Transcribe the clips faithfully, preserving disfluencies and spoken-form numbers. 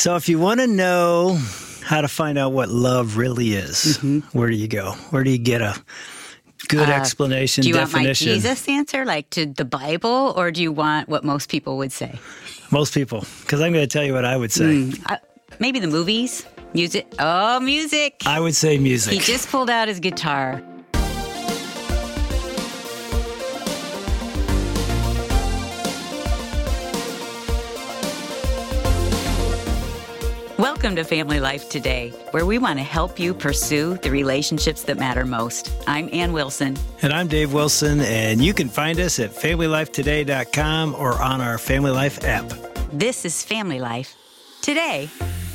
So if you want to know how to find out what love really is, mm-hmm. where do you go? Where do you get a good uh, explanation, do you definition? want my Jesus answer, like to the Bible, or do you want what most people would say? Most people, because I'm going to tell you what I would say. Mm, uh, maybe the movies, music. Oh, music. I would say music. He just pulled out his guitar. Welcome to Family Life Today, where we want to help you pursue the relationships that matter most. I'm Ann Wilson. And I'm Dave Wilson, and you can find us at family life today dot com or on our Family Life app. This is Family Life Today.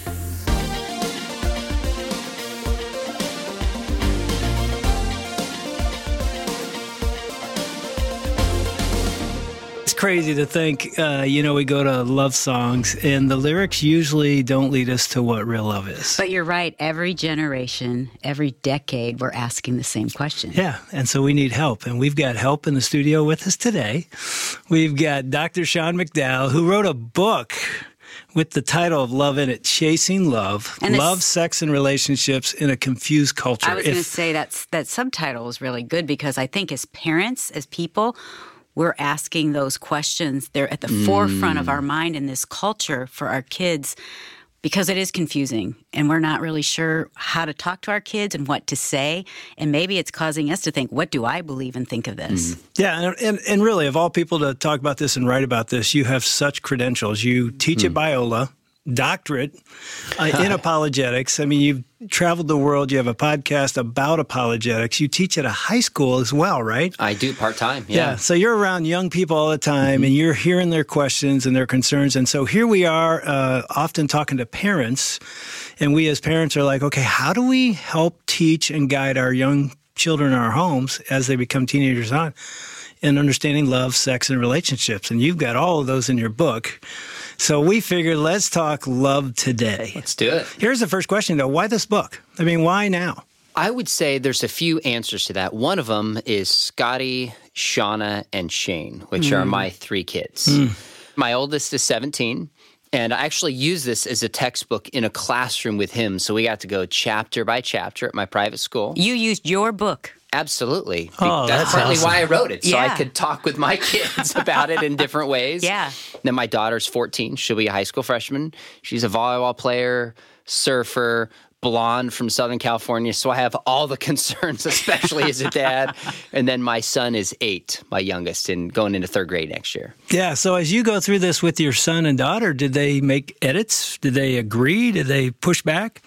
Crazy to think, uh, you know, we go to love songs and the lyrics usually don't lead us to what real love is. But you're right. Every generation, every decade, we're asking the same question. Yeah. And so we need help. And we've got help in the studio with us today. We've got Doctor Sean McDowell, who wrote a book with the title of Love in It, Chasing Love, and Love, Sex, and Relationships in a Confused Culture. I was going to say that's, that subtitle is really good because I think as parents, as people, we're asking those questions. They're at the mm. forefront of our mind in this culture for our kids because it is confusing and we're not really sure how to talk to our kids and what to say. And maybe it's causing us to think, what do I believe and think of this? Mm. Yeah, and, and and really, of all people to talk about this and write about this, you have such credentials. You teach mm. at Biola, doctorate uh, in apologetics. I mean, you've traveled the world. You have a podcast about apologetics. You teach at a high school as well, right? I do part-time, yeah. Yeah, so you're around young people all the time, mm-hmm. and you're hearing their questions and their concerns. And so here we are uh, often talking to parents, and we as parents are like, okay, how do we help teach and guide our young children in our homes as they become teenagers on in understanding love, sex, and relationships? And you've got all of those in your book. So we figured, let's talk love today. Let's do it. Here's the first question, though. Why this book? I mean, why now? I would say there's a few answers to that. One of them is Scotty, Shauna, and Shane, which mm. are my three kids. Mm. My oldest is seventeen, and I actually use this as a textbook in a classroom with him. So we got to go chapter by chapter at my private school. You used your book. Absolutely. Oh, that's, that's partly awesome. why I wrote it, so yeah. I could talk with my kids about it in different ways. Yeah. Then my daughter's fourteen. She'll be a high school freshman. She's a volleyball player, surfer, blonde from Southern California. So I have all the concerns, especially as a dad. And then my son is eight, my youngest, and going into third grade next year. Yeah. So as you go through this with your son and daughter, did they make edits? Did they agree? Did they push back?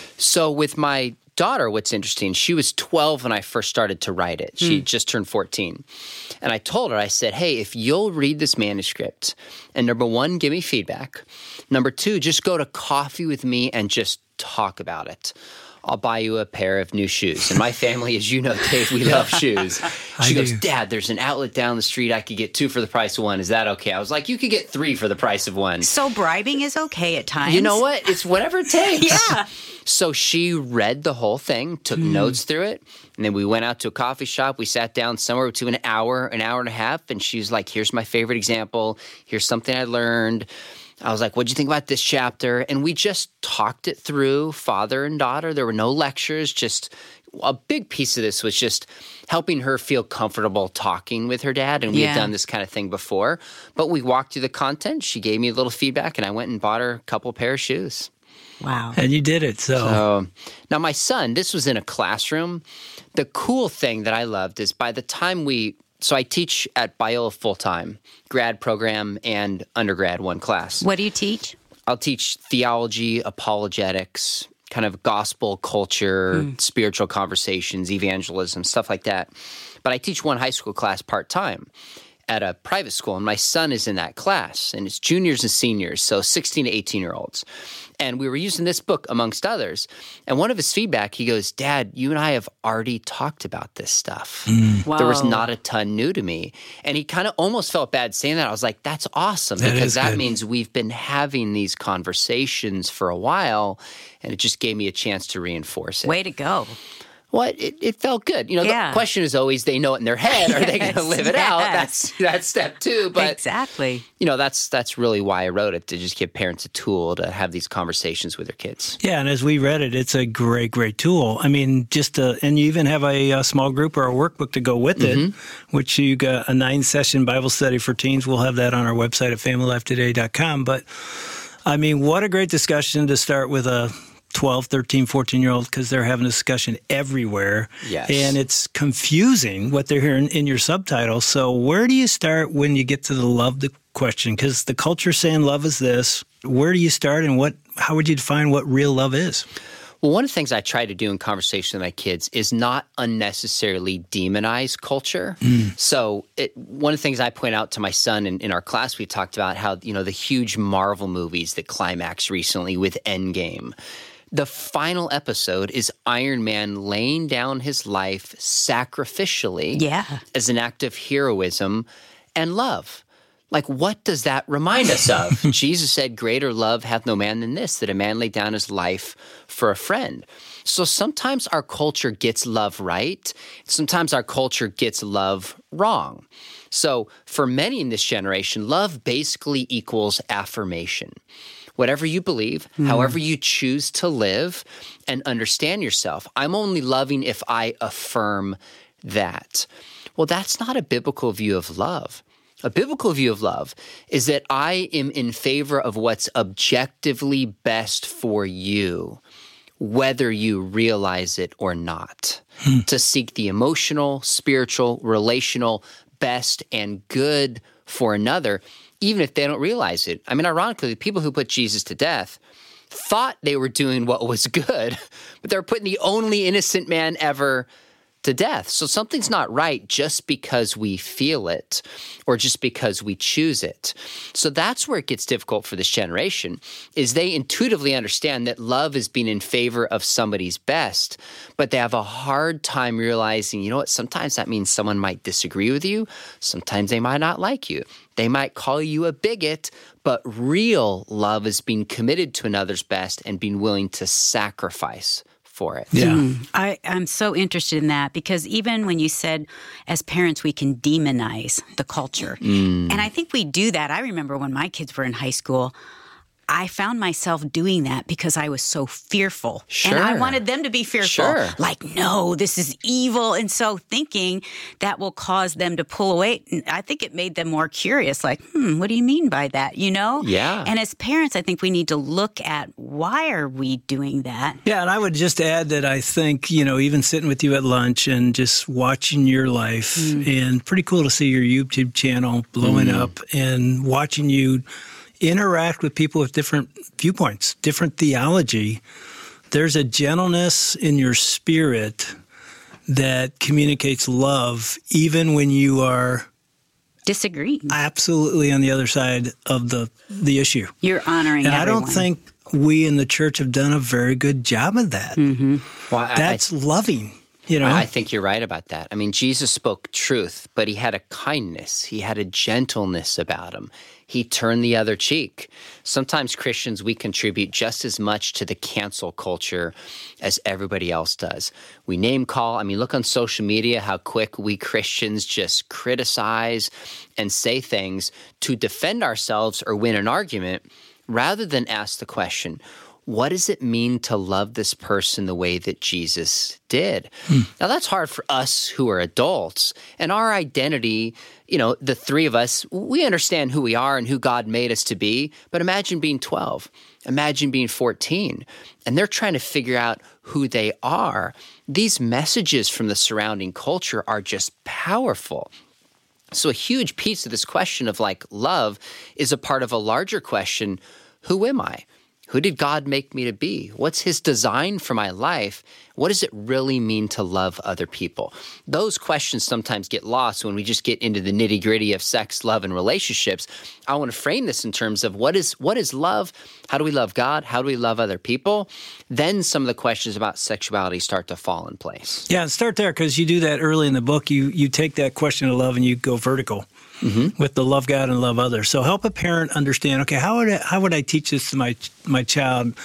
So with my daughter, what's interesting, she was twelve when I first started to write it. She mm. just turned fourteen. And I told her, I said, hey, if you'll read this manuscript, and number one, give me feedback. Number two, just go to coffee with me and just talk about it. I'll buy you a pair of new shoes. And my family, as you know, Dave, we love shoes. She I goes, do. Dad, there's an outlet down the street. I could get two for the price of one. Is that okay? I was like, you could get three for the price of one. So bribing is okay at times. You know what? It's whatever it takes. Yeah. So she read the whole thing, took mm. notes through it, and then we went out to a coffee shop. We sat down somewhere between an hour, an hour and a half, and she was like, here's my favorite example. Here's something I learned. I was like, what'd you think about this chapter? And we just talked it through, father and daughter. There were no lectures. Just a big piece of this was just helping her feel comfortable talking with her dad. And we yeah. had done this kind of thing before. But we walked through the content. She gave me a little feedback, and I went and bought her a couple pair of shoes. Wow. And you did it. So. so now my son, this was in a classroom. The cool thing that I loved is by the time we So I teach at Biola full-time, grad program and undergrad one class. What do you teach? I'll teach theology, apologetics, kind of gospel culture, mm. spiritual conversations, evangelism, stuff like that. But I teach one high school class part-time at a private school, and my son is in that class, and it's juniors and seniors, so sixteen to eighteen-year-olds. And we were using this book amongst others. And one of his feedback, he goes, Dad, you and I have already talked about this stuff. Mm. Wow. There was not a ton new to me. And he kind of almost felt bad saying that. I was like, that's awesome, that because that good. means we've been having these conversations for a while, and it just gave me a chance to reinforce it. Way to go. Well, it, it felt good. You know, yeah. the question is always, they know it in their head. Yes, are they going to live it yes. out? That's that's step two. But exactly. You know, that's that's really why I wrote it, to just give parents a tool to have these conversations with their kids. Yeah, and as we read it, it's a great, great tool. I mean, just to, and you even have a, a small group or a workbook to go with it, mm-hmm. which you got a nine-session Bible study for teens. We'll have that on our website at family life today dot com. But, I mean, what a great discussion to start with a twelve, thirteen, fourteen-year-old, because they're having a discussion everywhere. Yes. And it's confusing what they're hearing in your subtitle. So where do you start when you get to the love the question? Because the culture's saying love is this. Where do you start, and what? How would you define what real love is? Well, one of the things I try to do in conversation with my kids is not unnecessarily demonize culture. Mm. So it, one of the things I point out to my son in, in our class, we talked about how, you know, the huge Marvel movies that climaxed recently with Endgame. The final episode is Iron Man laying down his life sacrificially yeah. as an act of heroism and love. Like, what does that remind us of? Jesus said, greater love hath no man than this, that a man lay down his life for a friend. So sometimes our culture gets love right. Sometimes our culture gets love wrong. So for many in this generation, love basically equals affirmation. Whatever you believe, mm. however you choose to live and understand yourself, I'm only loving if I affirm that. Well, that's not a biblical view of love. A biblical view of love is that I am in favor of what's objectively best for you, whether you realize it or not, hmm. to seek the emotional, spiritual, relational best and good for another, even if they don't realize it. I mean, ironically, the people who put Jesus to death thought they were doing what was good, but they were putting the only innocent man ever to death. So something's not right just because we feel it or just because we choose it. So that's where it gets difficult for this generation, is they intuitively understand that love is being in favor of somebody's best, but they have a hard time realizing, you know what, sometimes that means someone might disagree with you. Sometimes they might not like you. They might call you a bigot, but real love is being committed to another's best and being willing to sacrifice for it. Yeah. Mm. I, I'm so interested in that, because even when you said as parents we can demonize the culture, mm. and I think we do that. I remember when my kids were in high school, I found myself doing that because I was so fearful. Sure. And I wanted them to be fearful. Sure. Like, no, this is evil. And so thinking that will cause them to pull away. I think it made them more curious. Like, hmm, what do you mean by that? You know? Yeah. And as parents, I think we need to look at, why are we doing that? Yeah, and I would just add that I think, you know, even sitting with you at lunch and just watching your life, mm. and pretty cool to see your YouTube channel blowing mm. up and watching you interact with people with different viewpoints, different theology. There's a gentleness in your spirit that communicates love, even when you are disagreeing absolutely on the other side of the the issue. You're honoring and everyone. I don't think we in the church have done a very good job of that. Mm-hmm. Well, I, That's I, loving. You know? I think you're right about that. I mean, Jesus spoke truth, but he had a kindness. He had a gentleness about him. He turned the other cheek. Sometimes Christians, we contribute just as much to the cancel culture as everybody else does. We name call. I mean, look on social media how quick we Christians just criticize and say things to defend ourselves or win an argument, rather than ask the question, what does it mean to love this person the way that Jesus did? Hmm. Now, that's hard for us who are adults. And our identity, you know, the three of us, we understand who we are and who God made us to be. But imagine being twelve. Imagine being fourteen. And they're trying to figure out who they are. These messages from the surrounding culture are just powerful. So a huge piece of this question of like love is a part of a larger question. Who am I? Who did God make me to be? What's his design for my life? What does it really mean to love other people? Those questions sometimes get lost when we just get into the nitty-gritty of sex, love, and relationships. I want to frame this in terms of what is what is love? How do we love God? How do we love other people? Then some of the questions about sexuality start to fall in place. Yeah, start there, because you do that early in the book. You you take that question of love and you go vertical. Mm-hmm. With the love God and love others. So help a parent understand, okay, how would I, how would I teach this to my my child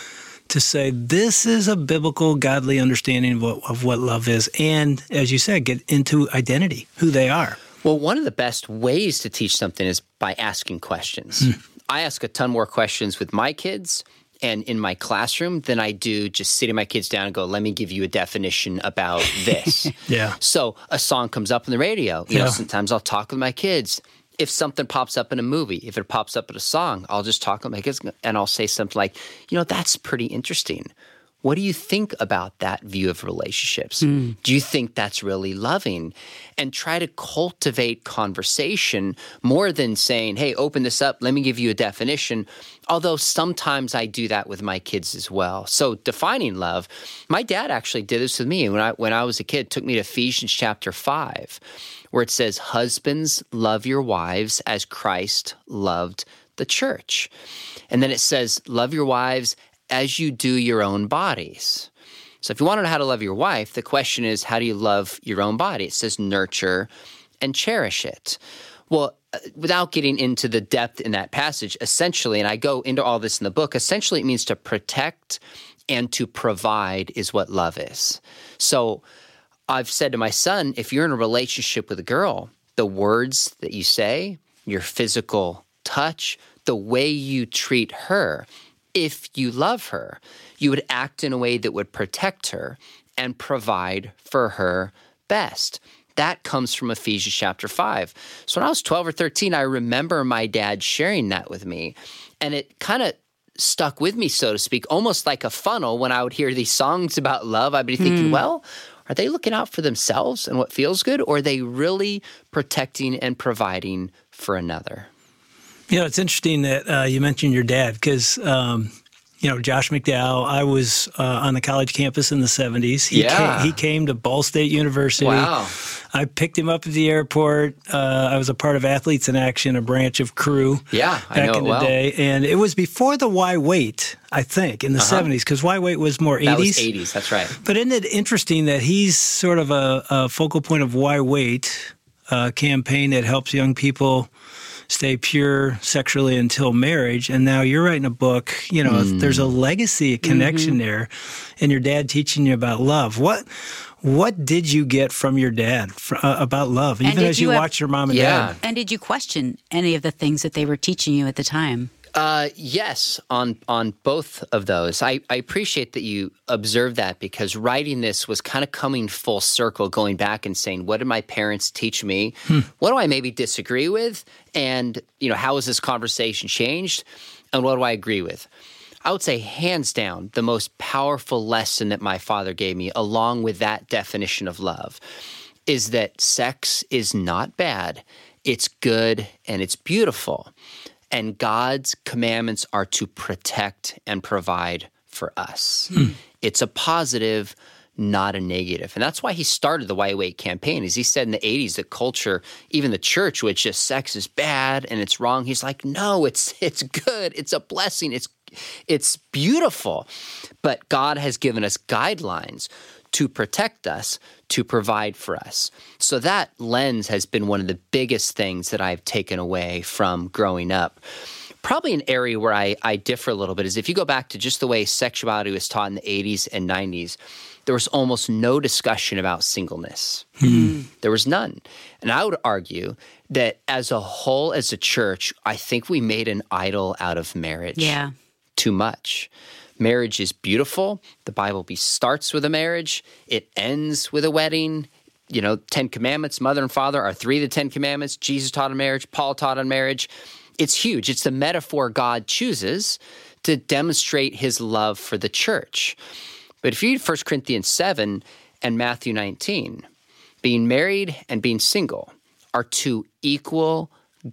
to say this is a biblical, godly understanding of what, of what love is. And as you said, get into identity, who they are. Well, one of the best ways to teach something is by asking questions. Mm. I ask a ton more questions with my kids and in my classroom than I do just sitting my kids down and go, let me give you a definition about this. Yeah. So a song comes up on the radio. You yeah. know, sometimes I'll talk with my kids. If something pops up in a movie, if it pops up in a song, I'll just talk with my kids and I'll say something like, you know, that's pretty interesting. What do you think about that view of relationships? Mm. Do you think that's really loving? And try to cultivate conversation more than saying, hey, open this up, let me give you a definition. Although sometimes I do that with my kids as well. So defining love, my dad actually did this with me when I when I was a kid, took me to Ephesians chapter five, where it says, husbands, love your wives as Christ loved the church. And then it says, love your wives as you do your own bodies. So if you want to know how to love your wife, the question is, how do you love your own body? It says nurture and cherish it. Well, without getting into the depth in that passage, essentially, and I go into all this in the book, essentially it means to protect and to provide is what love is. So I've said to my son, if you're in a relationship with a girl, the words that you say, your physical touch, the way you treat her, if you love her, you would act in a way that would protect her and provide for her best. That comes from Ephesians chapter five. So when I was twelve or thirteen, I remember my dad sharing that with me. And it kind of stuck with me, so to speak, almost like a funnel. When I would hear these songs about love, I'd be thinking, mm. well, are they looking out for themselves and what feels good? Or are they really protecting and providing for another? You know, it's interesting that uh, you mentioned your dad because, um, you know, Josh McDowell, I was uh, on the college campus in the seventies. He, yeah. came, he came to Ball State University. Wow. I picked him up at the airport. Uh, I was a part of Athletes in Action, a branch of Crew yeah, back I know in it the well. day. And it was before the Why Wait, I think, in the uh-huh. seventies, because Why Wait was more eighties. That was eighties, that's right. But isn't it interesting that he's sort of a, a focal point of Why Wait, a campaign that helps young people stay pure sexually until marriage. And now you're writing a book, you know, mm. there's a legacy, a connection mm-hmm. there, and your dad teaching you about love. What what did you get from your dad for, uh, about love, even as you, you have, watch your mom and yeah. dad? And did you question any of the things that they were teaching you at the time? Uh, yes, on on both of those. I, I appreciate that you observed that because writing this was kind of coming full circle, going back and saying, what did my parents teach me? Hmm. What do I maybe disagree with? And, you know, how has this conversation changed? And what do I agree with? I would say hands down, the most powerful lesson that my father gave me, along with that definition of love, is that sex is not bad. It's good and it's beautiful. And God's commandments are to protect and provide for us. Hmm. It's a positive, not a negative. And that's why he started the Why Wait campaign. As he said in the eighties, the culture, even the church, which just sex is bad and it's wrong. He's like, no, it's it's good. It's a blessing. It's it's beautiful. But God has given us guidelines to protect us, to provide for us. So that lens has been one of the biggest things that I've taken away from growing up. Probably an area where I, I differ a little bit is if you go back to just the way sexuality was taught in the eighties and nineties, there was almost no discussion about singleness. Hmm. There was none. And I would argue that as a whole, as a church, I think we made an idol out of marriage. Yeah. Too much. Marriage is beautiful. The Bible be starts with a marriage. It ends with a wedding. You know, Ten Commandments, mother and father are three of the Ten Commandments. Jesus taught on marriage. Paul taught on marriage. It's huge. It's the metaphor God chooses to demonstrate his love for the church. But if you read First Corinthians seven and Matthew nineteen, being married and being single are two equal,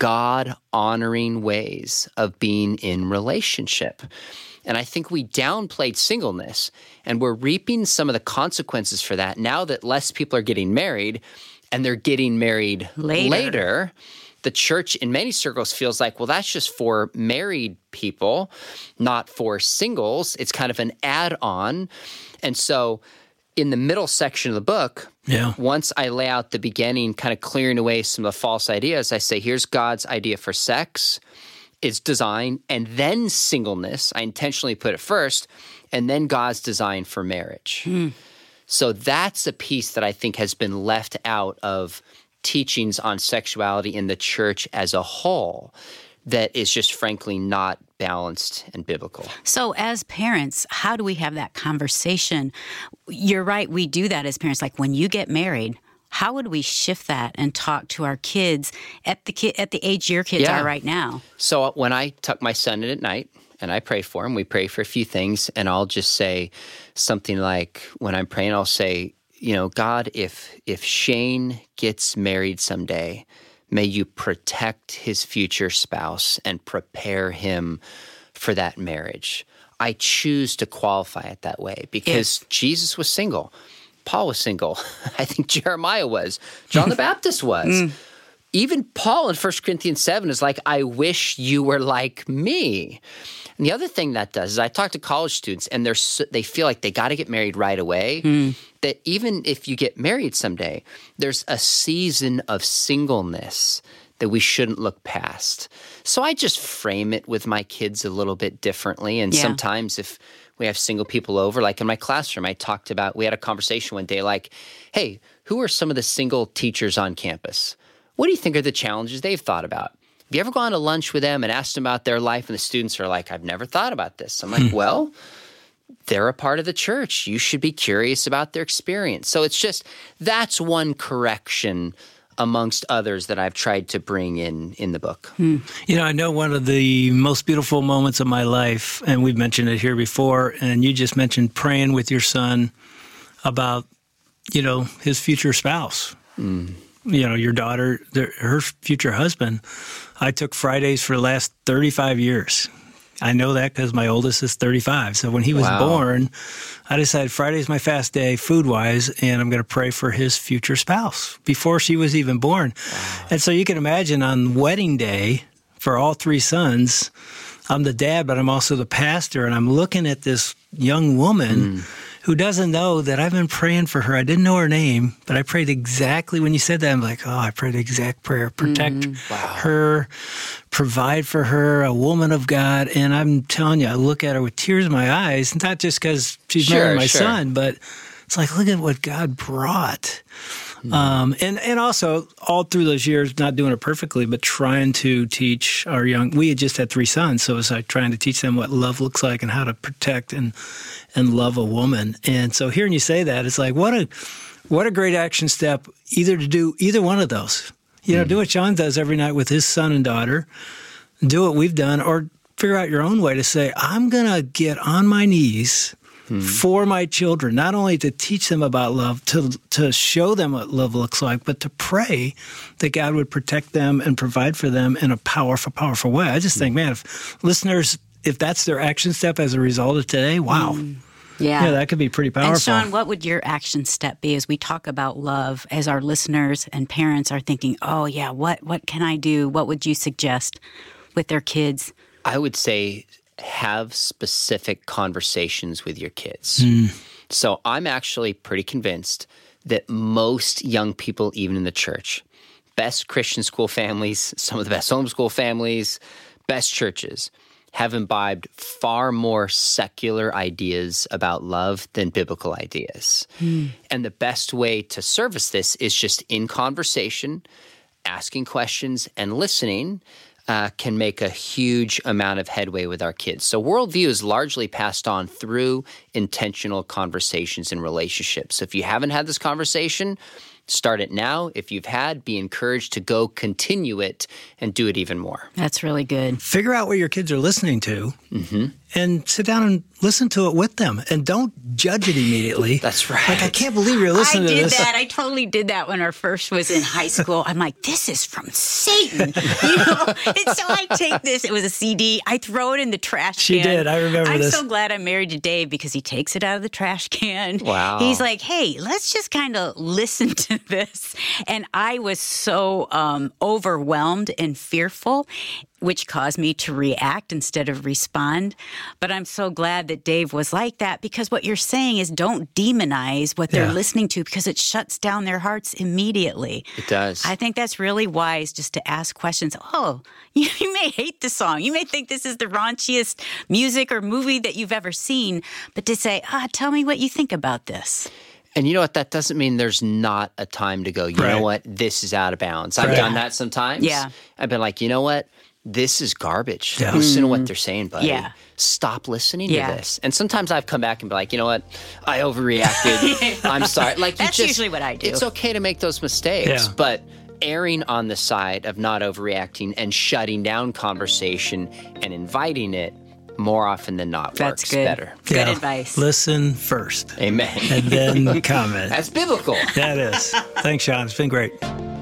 God-honoring ways of being in relationship. And I think we downplayed singleness, and we're reaping some of the consequences for that now that less people are getting married, and they're getting married later. later. The church in many circles feels like, well, that's just for married people, not for singles. It's kind of an add-on. And so in the middle section of the book, yeah. once I lay out the beginning, kind of clearing away some of the false ideas, I say, here's God's idea for sex its design, and then singleness. I intentionally put it first, and then God's design for marriage. Mm. So that's a piece that I think has been left out of teachings on sexuality in the church as a whole that is just frankly not balanced and biblical. So as parents, how do we have that conversation? You're right, we do that as parents. Like when you get married, how would we shift that and talk to our kids at the ki- at the age your kids yeah. are right now? So when I tuck my son in at night and I pray for him, we pray for a few things, and I'll just say something like, when I'm praying, I'll say, you know, God, if if Shane gets married someday, may you protect his future spouse and prepare him for that marriage. I choose to qualify it that way because yes. Jesus was single. Paul was single. I think Jeremiah was. John the Baptist was. Mm. Even Paul in First Corinthians seven is like, I wish you were like me. And the other thing that does is I talk to college students, and they're so, they feel like they got to get married right away, mm. that even if you get married someday, there's a season of singleness that we shouldn't look past. So I just frame it with my kids a little bit differently. And yeah. sometimes if we have single people over, like in my classroom, I talked about, we had a conversation one day like, hey, who are some of the single teachers on campus? What do you think are the challenges they've thought about? Have you ever gone to lunch with them and asked them about their life? And the students are like, I've never thought about this. I'm like, well, they're a part of the church. You should be curious about their experience. So it's just, that's one correction amongst others that I've tried to bring in in the book. Hmm. You know, I know one of the most beautiful moments of my life, and we've mentioned it here before, and you just mentioned praying with your son about, you know, his future spouse. Mm. You know, your daughter, her future husband. I took Fridays for the last thirty-five years. I know that because my oldest is thirty-five. So when he was wow. born, I decided Friday's my fast day food-wise, and I'm going to pray for his future spouse before she was even born. Wow. And so you can imagine on wedding day for all three sons, I'm the dad, but I'm also the pastor, and I'm looking at this young woman mm. who doesn't know that I've been praying for her. I didn't know her name, but I prayed exactly when you said that. I'm like, oh, I prayed the exact prayer. Protect mm, wow. her, provide for her, a woman of God. And I'm telling you, I look at her with tears in my eyes, not just because she's sure, marrying my sure. son, but it's like, look at what God brought. Mm. Um, and, and also, all through those years, not doing it perfectly, but trying to teach our young, we had just had three sons, so it was like trying to teach them what love looks like and how to protect and and love a woman. And so hearing you say that, it's like, what a what a great action step, either to do either one of those. You know, mm. do what John does every night with his son and daughter, do what we've done, or figure out your own way to say, I'm going to get on my knees mm. for my children, not only to teach them about love, to to show them what love looks like, but to pray that God would protect them and provide for them in a powerful, powerful way. I just mm. think, man, if listeners, if that's their action step as a result of today, wow. Mm. Yeah. yeah, that could be pretty powerful. And Sean, what would your action step be as we talk about love, as our listeners and parents are thinking, oh, yeah, what, what can I do? What would you suggest with their kids? I would say have specific conversations with your kids. Mm. So I'm actually pretty convinced that most young people, even in the church, best Christian school families, some of the best homeschool families, best churches, have imbibed far more secular ideas about love than biblical ideas. Mm. And the best way to service this is just in conversation, asking questions, and listening uh, can make a huge amount of headway with our kids. So worldview is largely passed on through intentional conversations and relationships. So if you haven't had this conversation, start it now. If you've had, be encouraged to go continue it and do it even more. That's really good. Figure out what your kids are listening to mm-hmm. and sit down and listen to it with them. And don't judge it immediately. That's right. Like, I can't believe you're listening I to did this. that. I totally did that when our first was in high school. I'm like, this is from Satan. You know? And so I take this. It was a C D. I throw it in the trash she can. She did. I remember I'm this. I'm so glad I'm married to Dave because he takes it out of the trash can. Wow. He's like, hey, let's just kind of listen to this. And I was so um, overwhelmed and fearful which caused me to react instead of respond. But I'm so glad that Dave was like that, because what you're saying is don't demonize what they're Yeah. listening to, because it shuts down their hearts immediately. It does. I think that's really wise, just to ask questions. Oh, you, you may hate the song. You may think this is the raunchiest music or movie that you've ever seen, but to say, ah, tell me what you think about this. And you know what? That doesn't mean there's not a time to go, you Right. know what? This is out of bounds. I've Right. done that sometimes. Yeah. I've been like, you know what? This is garbage. Yeah. Listen to what they're saying, buddy. Yeah. Stop listening Yeah. to this. And sometimes I've come back and be like, you know what? I overreacted. I'm sorry. Like you That's just, usually what I do. It's okay to make those mistakes, Yeah. but erring on the side of not overreacting and shutting down conversation and inviting it more often than not That's works good. better. Good Yeah. advice. Listen first Amen. and then comment. That's biblical. That is. Thanks, Sean. It's been great.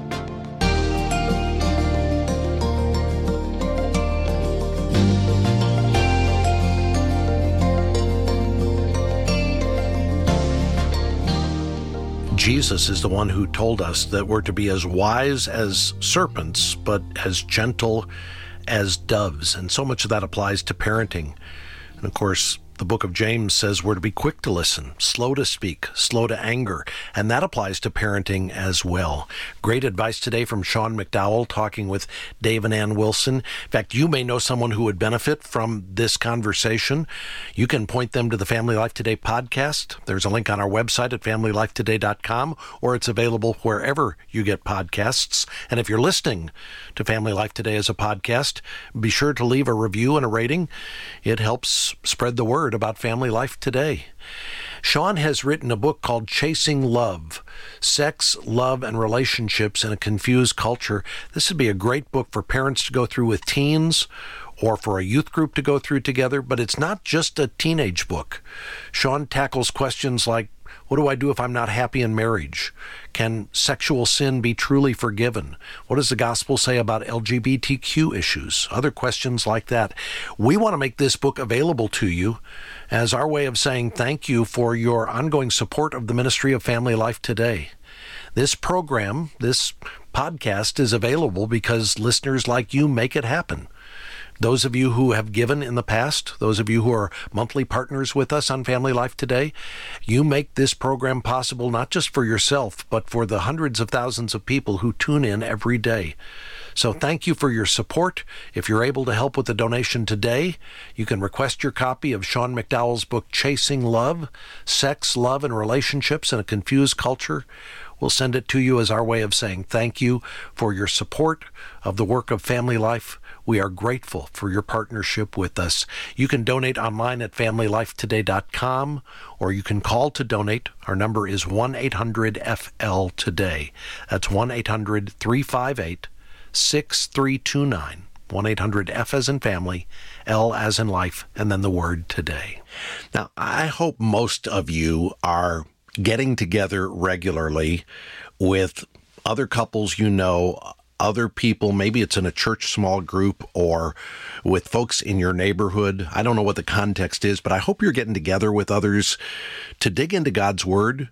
Jesus is the one who told us that we're to be as wise as serpents, but as gentle as doves. And so much of that applies to parenting. And of course, the book of James says we're to be quick to listen, slow to speak, slow to anger. And that applies to parenting as well. Great advice today from Sean McDowell talking with Dave and Ann Wilson. In fact, you may know someone who would benefit from this conversation. You can point them to the Family Life Today podcast. There's a link on our website at family life today dot com, or it's available wherever you get podcasts. And if you're listening to Family Life Today as a podcast, be sure to leave a review and a rating. It helps spread the word about Family Life Today. Sean has written a book called Chasing Love, Sex, Love, and Relationships in a Confused Culture. This would be a great book for parents to go through with teens or for a youth group to go through together, but it's not just a teenage book. Sean tackles questions like, what do I do if I'm not happy in marriage? Can sexual sin be truly forgiven? What does the gospel say about L G B T Q issues? Other questions like that. We want to make this book available to you as our way of saying thank you for your ongoing support of the ministry of Family Life Today. This program, this podcast is available because listeners like you make it happen. Those of you who have given in the past, those of you who are monthly partners with us on Family Life Today, you make this program possible not just for yourself, but for the hundreds of thousands of people who tune in every day. So thank you for your support. If you're able to help with a donation today, you can request your copy of Sean McDowell's book, Chasing Love, Sex, Love, and Relationships in a Confused Culture. We'll send it to you as our way of saying thank you for your support of the work of Family Life. We are grateful for your partnership with us. You can donate online at family life today dot com, or you can call to donate. Our number is one eight hundred F L today. That's one eight hundred three five eight six three two nine. one eight hundred F as in family, L as in life, and then the word today. Now, I hope most of you are getting together regularly with other couples you know, other people, maybe it's in a church small group or with folks in your neighborhood. I don't know what the context is, but I hope you're getting together with others to dig into God's Word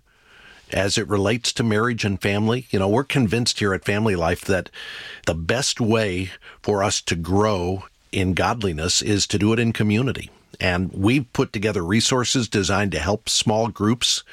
as it relates to marriage and family. You know, we're convinced here at Family Life that the best way for us to grow in godliness is to do it in community. And we've put together resources designed to help small groups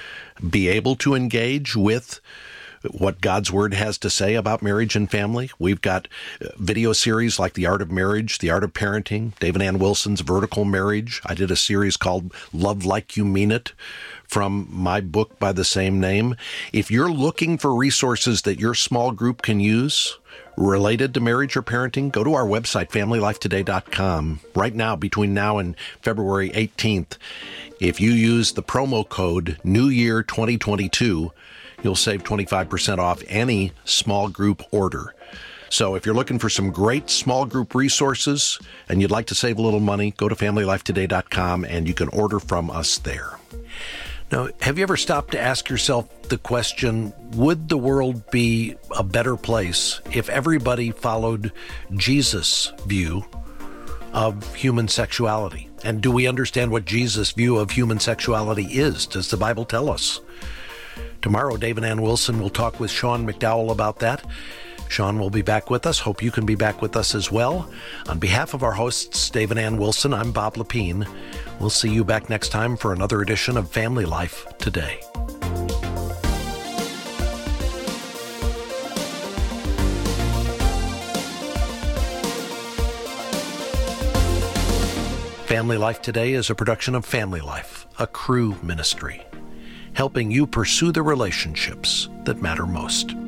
be able to engage with what God's Word has to say about marriage and family. We've got video series like The Art of Marriage, The Art of Parenting, Dave and Ann Wilson's Vertical Marriage. I did a series called Love Like You Mean It from my book by the same name. If you're looking for resources that your small group can use related to marriage or parenting, go to our website, family life today dot com. Right now, between now and February eighteenth, if you use the promo code New Year twenty twenty-two, you'll save twenty-five percent off any small group order. So if you're looking for some great small group resources and you'd like to save a little money, go to family life today dot com and you can order from us there. Now, have you ever stopped to ask yourself the question, would the world be a better place if everybody followed Jesus' view of human sexuality? And do we understand what Jesus' view of human sexuality is? Does the Bible tell us? Tomorrow, Dave and Ann Wilson will talk with Sean McDowell about that. Sean will be back with us. Hope you can be back with us as well. On behalf of our hosts, Dave and Ann Wilson, I'm Bob Lepine. We'll see you back next time for another edition of Family Life Today. Family Life Today is a production of Family Life, a Cru ministry, helping you pursue the relationships that matter most.